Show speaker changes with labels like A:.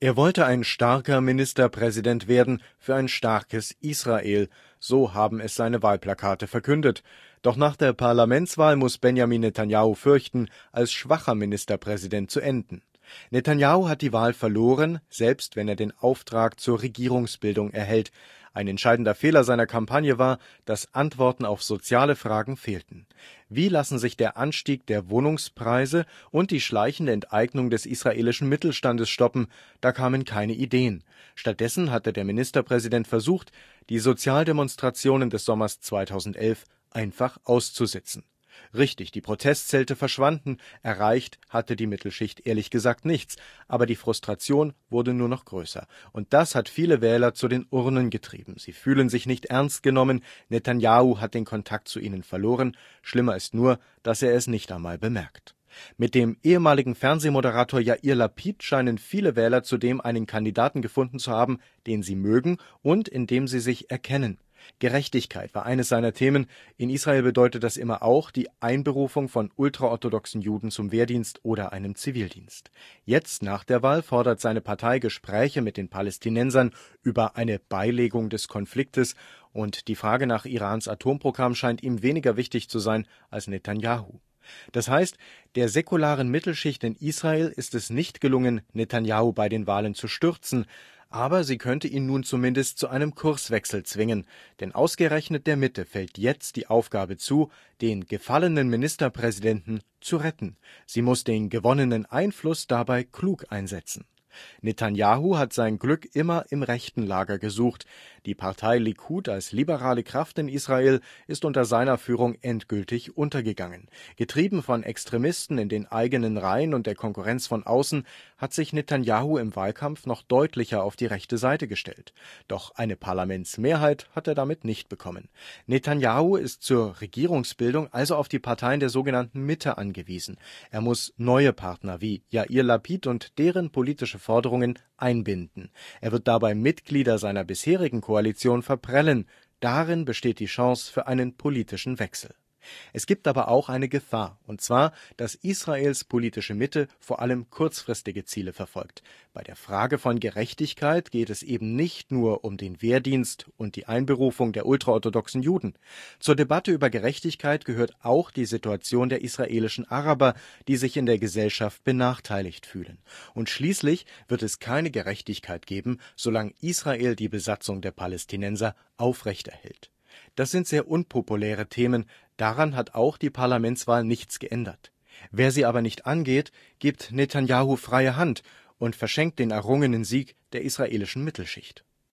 A: Er wollte ein starker Ministerpräsident werden für ein starkes Israel, so haben es seine Wahlplakate verkündet. Doch nach der Parlamentswahl muss Benjamin Netanjahu fürchten, als schwacher Ministerpräsident zu enden. Netanjahu hat die Wahl verloren, selbst wenn er den Auftrag zur Regierungsbildung erhält. Ein entscheidender Fehler seiner Kampagne war, dass Antworten auf soziale Fragen fehlten. Wie lassen sich der Anstieg der Wohnungspreise und die schleichende Enteignung des israelischen Mittelstandes stoppen? Da kamen keine Ideen. Stattdessen hatte der Ministerpräsident versucht, die Sozialdemonstrationen des Sommers 2011 einfach auszusitzen. Richtig, die Protestzelte verschwanden, erreicht hatte die Mittelschicht ehrlich gesagt nichts, aber die Frustration wurde nur noch größer. Und das hat viele Wähler zu den Urnen getrieben. Sie fühlen sich nicht ernst genommen, Netanjahu hat den Kontakt zu ihnen verloren, schlimmer ist nur, dass er es nicht einmal bemerkt. Mit dem ehemaligen Fernsehmoderator Yair Lapid scheinen viele Wähler zudem einen Kandidaten gefunden zu haben, den sie mögen und in dem sie sich erkennen. Gerechtigkeit war eines seiner Themen. In Israel bedeutet das immer auch die Einberufung von ultraorthodoxen Juden zum Wehrdienst oder einem Zivildienst. Jetzt, nach der Wahl, fordert seine Partei Gespräche mit den Palästinensern über eine Beilegung des Konfliktes, und die Frage nach Irans Atomprogramm scheint ihm weniger wichtig zu sein als Netanjahu. Das heißt, der säkularen Mittelschicht in Israel ist es nicht gelungen, Netanjahu bei den Wahlen zu stürzen, aber sie könnte ihn nun zumindest zu einem Kurswechsel zwingen, denn ausgerechnet der Mitte fällt jetzt die Aufgabe zu, den gefallenen Ministerpräsidenten zu retten. Sie muss den gewonnenen Einfluss dabei klug einsetzen. Netanjahu hat sein Glück immer im rechten Lager gesucht. Die Partei Likud als liberale Kraft in Israel ist unter seiner Führung endgültig untergegangen. Getrieben von Extremisten in den eigenen Reihen und der Konkurrenz von außen hat sich Netanjahu im Wahlkampf noch deutlicher auf die rechte Seite gestellt. Doch eine Parlamentsmehrheit hat er damit nicht bekommen. Netanjahu ist zur Regierungsbildung also auf die Parteien der sogenannten Mitte angewiesen. Er muss neue Partner wie Yair Lapid und deren politische Forderungen einbinden. Er wird dabei Mitglieder seiner bisherigen Koalition verprellen. Darin besteht die Chance für einen politischen Wechsel. Es gibt aber auch eine Gefahr, und zwar, dass Israels politische Mitte vor allem kurzfristige Ziele verfolgt. Bei der Frage von Gerechtigkeit geht es eben nicht nur um den Wehrdienst und die Einberufung der ultraorthodoxen Juden. Zur Debatte über Gerechtigkeit gehört auch die Situation der israelischen Araber, die sich in der Gesellschaft benachteiligt fühlen. Und schließlich wird es keine Gerechtigkeit geben, solange Israel die Besatzung der Palästinenser aufrechterhält. Das sind sehr unpopuläre Themen, daran hat auch die Parlamentswahl nichts geändert. Wer sie aber nicht angeht, gibt Netanjahu freie Hand und verschenkt den errungenen Sieg der israelischen Mittelschicht.